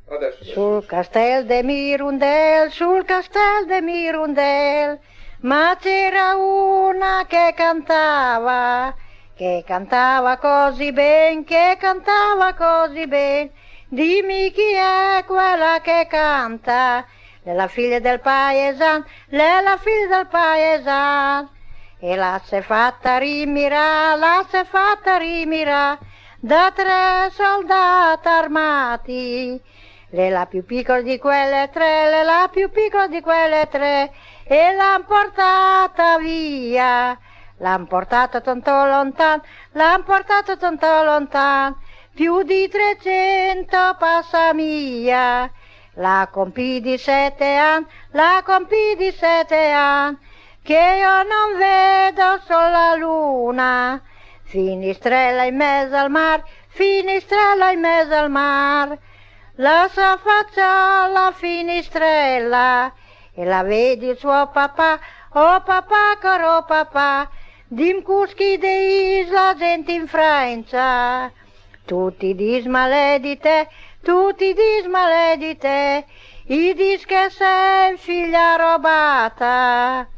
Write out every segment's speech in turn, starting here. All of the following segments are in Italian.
Adesso. Sul castel de Mirundel, sul castel de Mirundel, ma c'era una che cantava così ben, che cantava così ben. Dimmi chi è quella che canta, è la figlia del paesan, è la figlia del paesan. E la s'è fatta rimirà, da 3 soldati armati. Lei la più piccola di quelle 3, lei la più piccola di quelle 3, e l'han portata via, l'han portata tanto lontano, l'han portata tanto lontano, più di 300 passa mia. La compì di 7 anni, la compì di 7 anni, che io non vedo solo la luna, finestrella in mezzo al mar, finestrella in mezzo al mar. La s'affaccia alla finestrella e la vedi il suo papà, oh papà, caro papà, dim cuschi de isla gente in Francia, tutti dismaledite, tutti dismaledite, i dis che sei figlia robata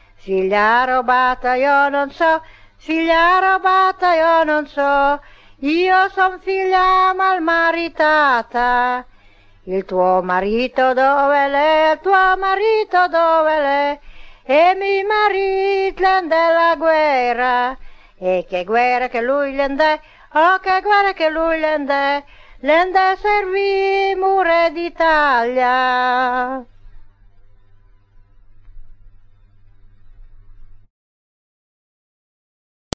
io non so, figlia robata io non so, io son figlia malmaritata. Il tuo marito dove l'è, il tuo marito dove l'è? E mi marit della guerra, e che guerra che lui l'endè, oh che guerra che lui l'endè servì mure d'Italia.